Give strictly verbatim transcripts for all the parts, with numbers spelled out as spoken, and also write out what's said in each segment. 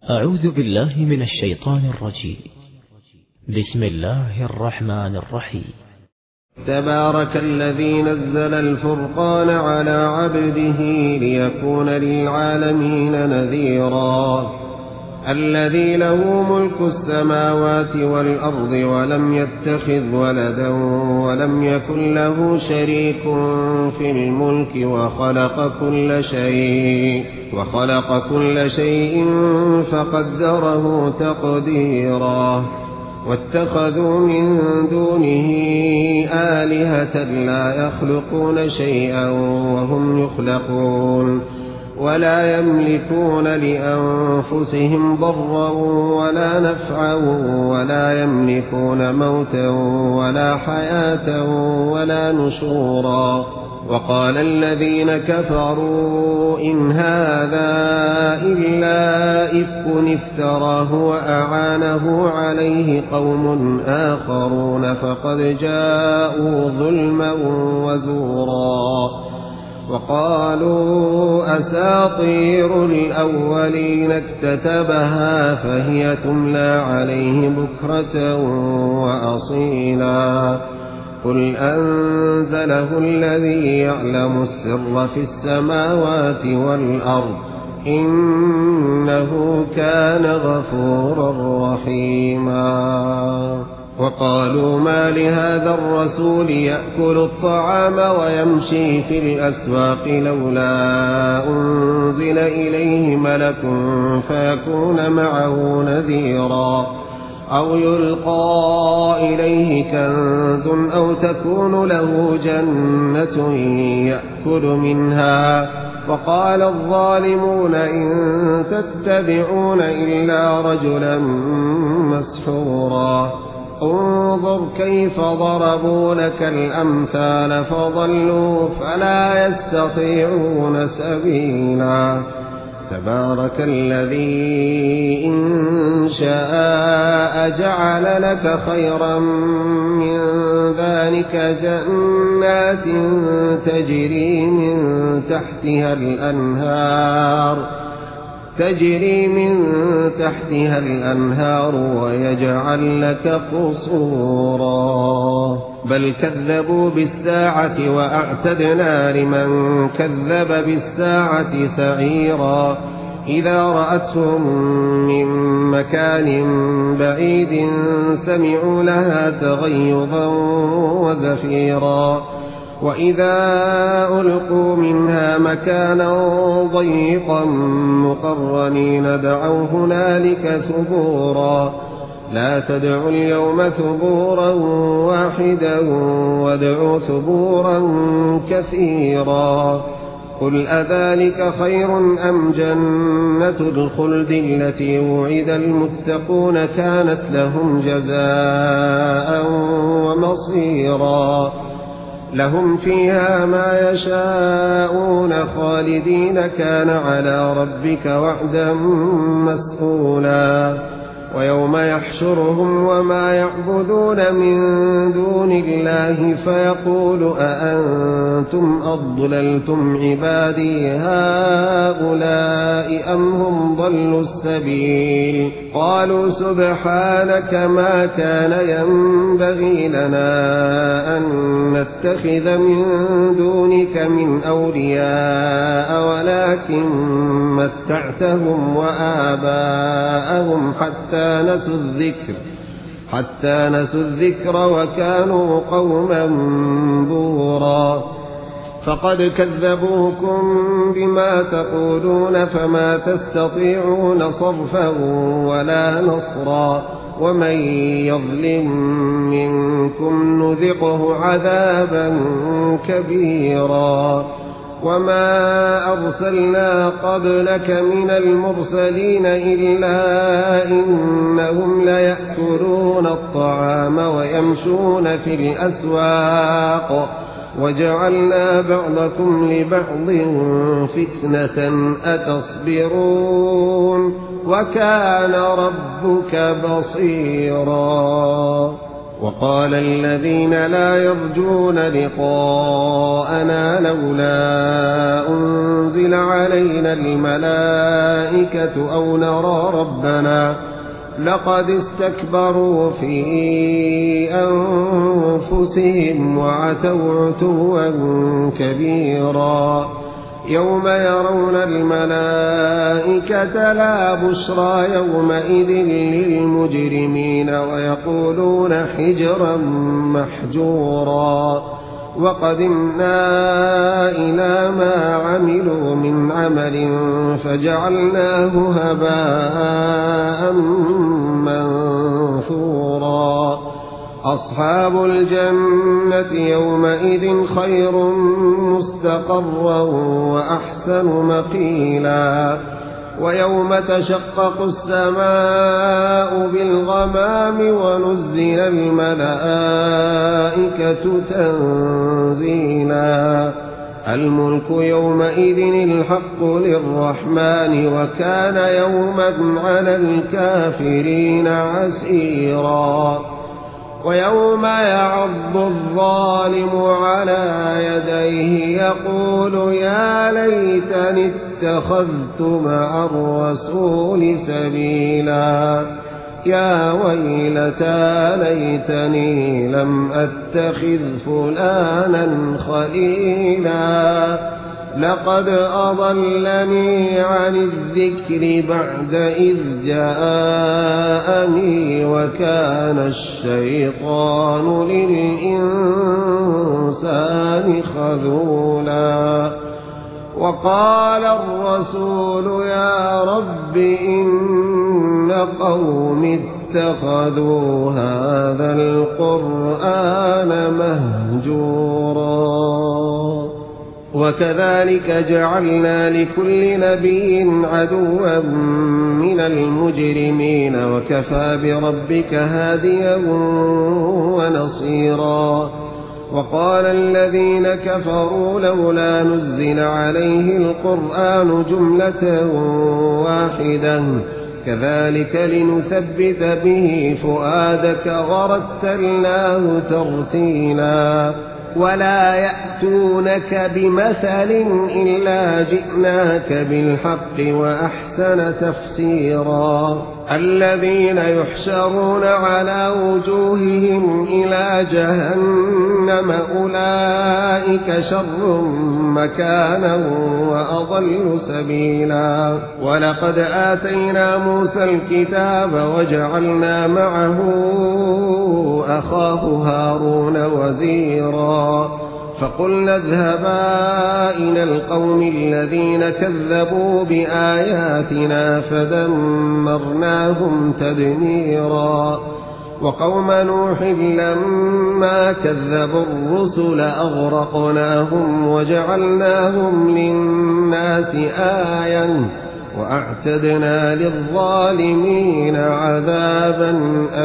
أعوذ بالله من الشيطان الرجيم. بسم الله الرحمن الرحيم. تبارك الذي نزل الفرقان على عبده ليكون للعالمين نذيرا. الذي له ملك السماوات والأرض ولم يتخذ ولدا ولم يكن له شريك في الملك وخلق كل شيء وخلق كل شيء فقدره تقديرا. واتخذوا من دونه آلهة لا يخلقون شيئا وهم يخلقون ولا يملكون لأنفسهم ضرا ولا نفعا ولا يملكون موتا ولا حياة ولا نشورا. وقال الذين كفروا إن هذا إلا إفك افتراه وأعانه عليه قوم آخرون فقد جاءوا ظلما وزورا. وقالوا أساطير الأولين اكتتبها فهي تملى عليه بكرة وأصيلا. قل أنزله الذي يعلم السر في السماوات والأرض إنه كان غفورا رحيما. وقالوا ما لهذا الرسول يأكل الطعام ويمشي في الأسواق لولا أنزل إليه ملك فيكون معه نذيرا أو يلقى إليه كنز أو تكون له جنة يأكل منها. وقال الظالمون إن تتبعون إلا رجلا مسحورا. انظر كيف ضربوا لك الأمثال فضلوا فلا يستطيعون سبيلا. تبارك الذي إن شاء جعل لك خيرا من ذلك جنات تجري من تحتها الأنهار تجري من تحتها الأنهار ويجعل لك قصورا. بل كذبوا بالساعة وأعتدنا لمن كذب بالساعة سعيرا. إذا رأتهم من مكان بعيد سمعوا لها تغيظا وزفيرا. وإذا ألقوا منها مكانا ضيقا مقرنين دعوا هنالك ثبورا. لا تدعوا اليوم ثبورا واحدا وادعوا ثبورا كثيرا. قل أذلك خير أم جنة الخلد التي وعد المتقون كانت لهم جزاء ومصيرا. لهم فيها ما يشاءون خالدين كان على ربك وعدا مسئولا. ويوم يحشرهم وما يعبدون من دون الله فيقول أأنتم أضللتم عبادي هؤلاء أم هم ضلوا السبيل. قالوا سبحانك ما كان ينبغي لنا أن نتخذ من دونك من أولياء ولكن متعتهم وآباءهم حتى نسوا الذكر حتى نسوا الذكر وكانوا قوما بورا. فقد كذبوكم بما تقولون فما تستطيعون صرفا ولا نصرا. ومن يظلم منكم نذقه عذابا كبيرا. وما أرسلنا قبلك من المرسلين إلا إنهم ليأكلون الطعام ويمشون في الأسواق وجعلنا بعضكم لبعض فتنة أتصبرون وكان ربك بصيرا. وقال الذين لا يرجون لقاءنا لولا أنزل علينا الملائكة أو نرى ربنا لقد استكبروا في أنفسهم وعتوا عتوا كبيرا يوم يرون الملائكة لا بشرى يومئذ للمجرمين ويقولون حجرا محجورا وقدمنا إلى ما عملوا من عمل فجعلناه هباء منثورا أصحاب الجنة يومئذ خير مستقرا وأحسن مقيلا ويوم تشقق السماء بالغمام ونزل الملائكة تنزيلا الملك يومئذ الحق للرحمن وكان يوما على الكافرين عسيرا ويوم يعض الظالم على يديه يقول يا ليتني اتخذت مع الرسول سبيلا يا ويلتى ليتني لم أتخذ فلانا خليلا لقد أضلني عن الذكر بعد إذ جاءني وكان الشيطان للإنسان خذولا وقال الرسول يا رب إن قوم اتخذوا هذا القرآن مهجورا وكذلك جعلنا لكل نبي عدوا من المجرمين وكفى بربك هاديا ونصيرا وقال الذين كفروا لولا نزل عليه القرآن جملة واحدة كذلك لنثبت به فؤادك ورتلناه ترتيلا ولا يأتونك بمثل إلا جئناك بالحق وأحسن تفسيرا الذين يحشرون على وجوههم إلى جهنم أولئك شر مكانا وأضل سبيلا ولقد آتينا موسى الكتاب وجعلنا معه أخاه هارون وزيرا فقلنا اذهبا إلى القوم الذين كذبوا بآياتنا فدمرناهم تدميرا وقوم نوح لما كذبوا الرسل أغرقناهم وجعلناهم للناس آية وأعتدنا للظالمين عذابا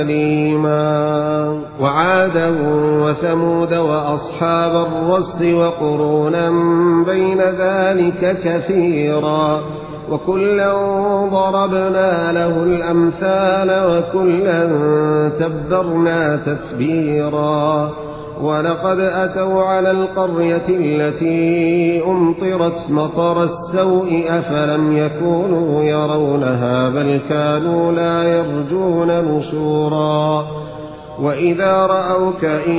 أليما وعادا وثمود وأصحاب الرس وقرونا بين ذلك كثيرا وكلا ضربنا له الأمثال وكلا تبرنا تتبيرا ولقد أتوا على القرية التي أمطرت مطر السوء أفلم يكونوا يرونها بل كانوا لا يرجون نشورا وإذا رأوك إن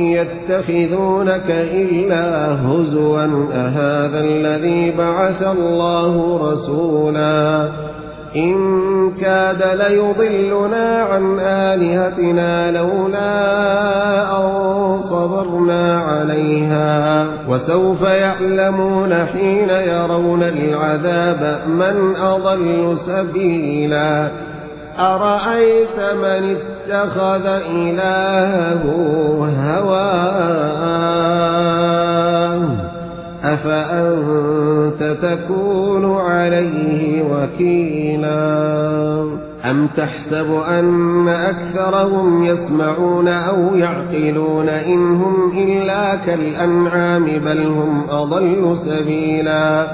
يتخذونك إلا هزوا أهذا الذي بعث الله رسولا إن كاد ليضلنا عن آلهتنا لولا أن صبرنا عليها وسوف يعلمون حين يرون العذاب من أضل سبيلا أرأيت من اتخذ إلهه هواه أفأنت تكون عليه وكيلا أم تحسب أن أكثرهم يسمعون أو يعقلون إن هم إلا كالأنعام بل هم أضل سبيلا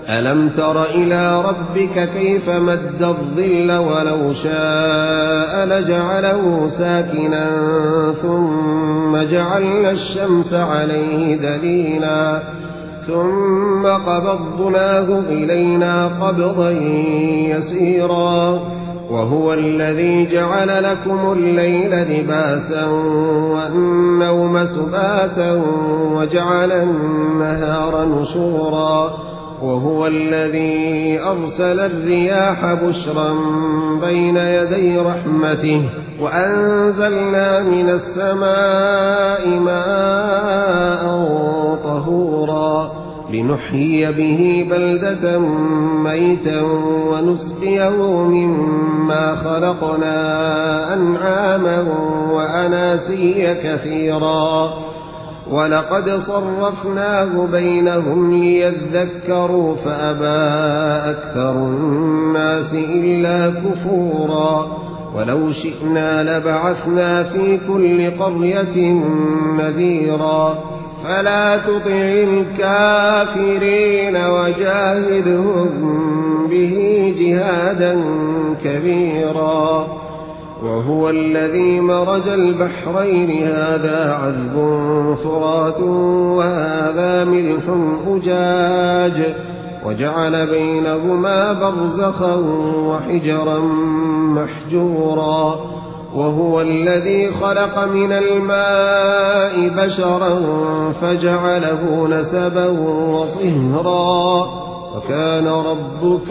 ألم تر إلى ربك كيف مد الظل ولو شاء لجعله ساكنا ثم جعلنا الشمس عليه دليلا ثم قبضناه إلينا قبضا يسيرا وهو الذي جعل لكم الليل لباسا والنوم سباتا وجعل النهار نشورا وهو الذي أرسل الرياح بشرا بين يدي رحمته وأنزلنا من السماء ماء طهورا لنحيي به بلدة ميتا ونسقيه مما خلقنا أنعاما وأناسيا كثيرا ولقد صرفناه بينهم ليذكروا فأبى أكثر الناس إلا كفورا ولو شئنا لبعثنا في كل قرية نذيرا فلا تطع الكافرين وجاهدهم به جهادا كبيرا وهو الذي مرج البحرين هذا عذب فرات وهذا ملح أجاج وجعل بينهما برزخا وحجرا محجورا وهو الذي خلق من الماء بشرا فجعله نسبا وصهرا وكان ربك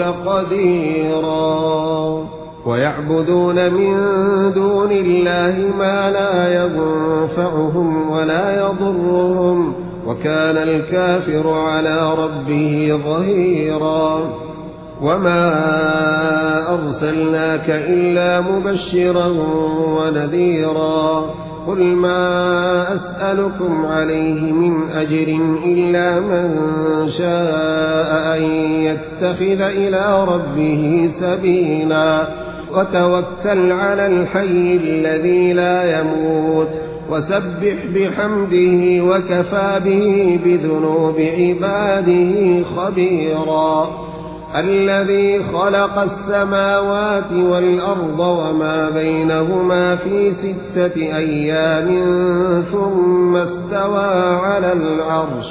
قديرا ويعبدون من دون الله ما لا ينفعهم ولا يضرهم وكان الكافر على ربه ظهيرا وما أرسلناك إلا مبشرا ونذيرا قل ما أسألكم عليه من أجر إلا من شاء أن يتخذ إلى ربه سبيلا وتوكل على الحي الذي لا يموت وسبح بحمده وكفى به بذنوب عباده خبيرا الذي خلق السماوات والأرض وما بينهما في ستة أيام ثم استوى على العرش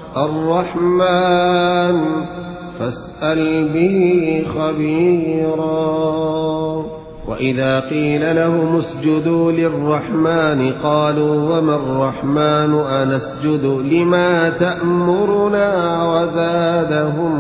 الرحمن فاسأل به خبيرا وإذا قيل لهم اسجدوا للرحمن قالوا وما الرحمن أنسجد لما تأمرنا وزادهم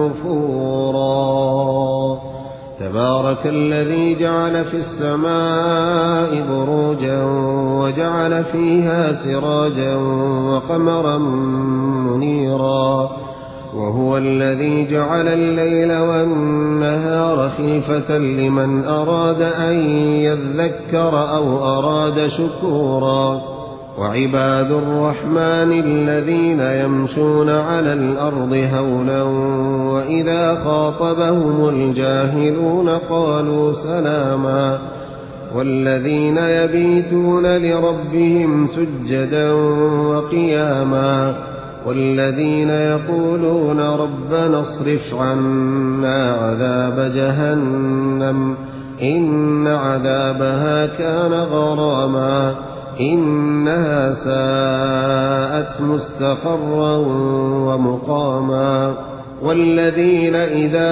نفورا تبارك الذي جعل في السماء بروجا وجعل فيها سراجا وقمرا منيرا وهو الذي جعل الليل والنهار خلفة لمن أراد أن يذكر أو أراد شكورا وعباد الرحمن الذين يمشون على الأرض هونا وإذا خاطبهم الجاهلون قالوا سلاما والذين يبيتون لربهم سجدا وقياما والذين يقولون ربنا اصرف عنا عذاب جهنم إن عذابها كان غراما إنها ساءت مستقرا ومقاما والذين إذا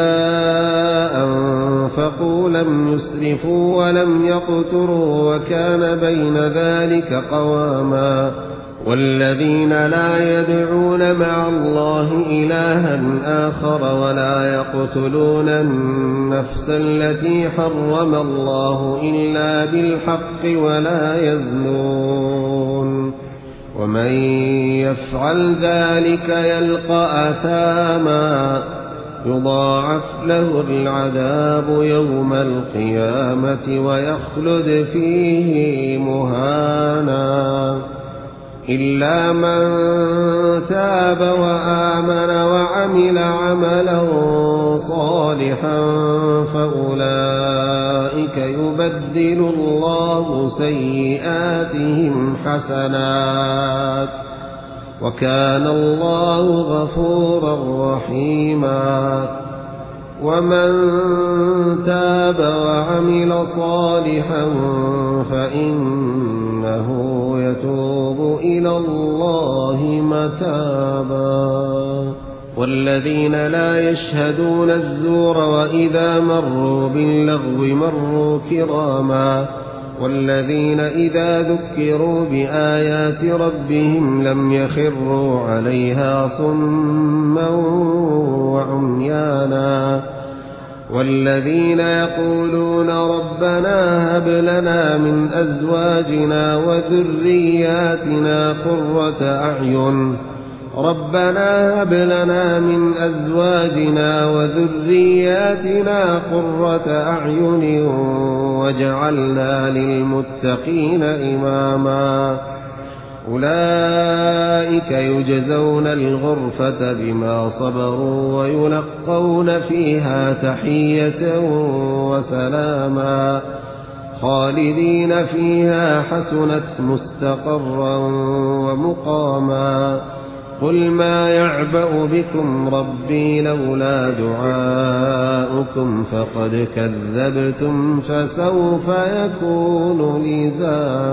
أنفقوا لم يسرفوا ولم يقتروا وكان بين ذلك قواما والذين لا يدعون مع الله إلها آخر ولا يقتلون النفس التي حرم الله إلا بالحق ولا يزنون ومن يفعل ذلك يلقى أثاما يضاعف له العذاب يوم القيامة ويخلد فيه مهانا إلا من تاب وآمن وعمل عملا صالحا فأولئك يبدل الله سيئاتهم حسنات وكان الله غفورا رحيما. ومن تاب وعمل صالحا فإنه يتوب إلى الله متابا. والذين لا يشهدون الزور وإذا مروا باللغو مروا كراما. والذين إذا ذكروا بآيات ربهم لم يخروا عليها صما وعميانا. والذين يقولون ربنا هب لنا من أزواجنا وذرياتنا قرة أعين ربنا هب لنا من أزواجنا وذرياتنا قرة أعين واجعلنا للمتقين إماما. أولئك يجزون الغرفة بما صبروا ويلقون فيها تحية وسلاما خالدين فيها حسنت مستقرا ومقاما. قل ما يعبأ بكم ربي لولا دعاؤكم فقد كذبتم فسوف يكون لزاما.